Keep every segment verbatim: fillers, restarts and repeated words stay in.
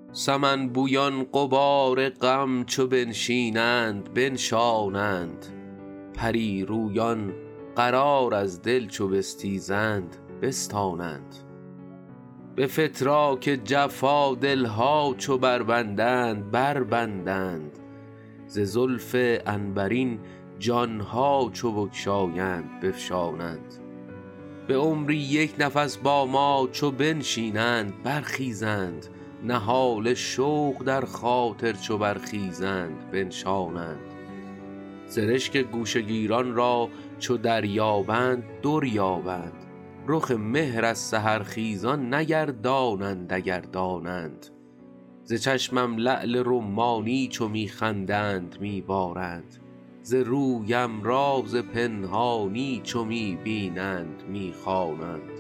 سمن بویان غبار غم چو بنشینند بنشانند، پری رویان قرار از دل چو بستیزند بستانند. به فتراک جفا دلها چو بربندند بربندند، ز زلف عنبرین جانها چو بگشایند بفشانند. به عمری یک نفس با ما چو بنشینند برخیزند، نهال شوق در خاطر چو برخیزند بنشانند. سرشک گوشه گیران را چو دریابند در یابند، رخ مهر از سحرخیزان نگردانند اگر دانند. ز چشمم لعل رمانی چو می خندند می بارند، ز رویم راز پنهانی چو می بینند می خوانند.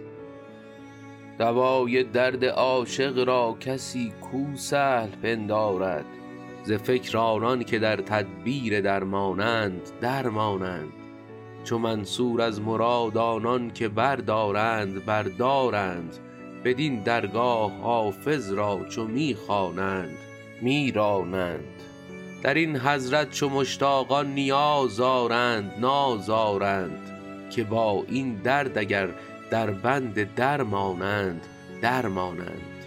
دوای درد عاشق را کسی کو سهل پندارد، ز فکر آنان که در تدبیر درمانند درمانند. چو منصور از مراد آنان که بردارند بردارند، بدین درگاه حافظ را چو می خوانند می رانند. در این حضرت چو مشتاقان نیاز آرند ناز آرند، که با این درد اگر در بند درمانند درمانند.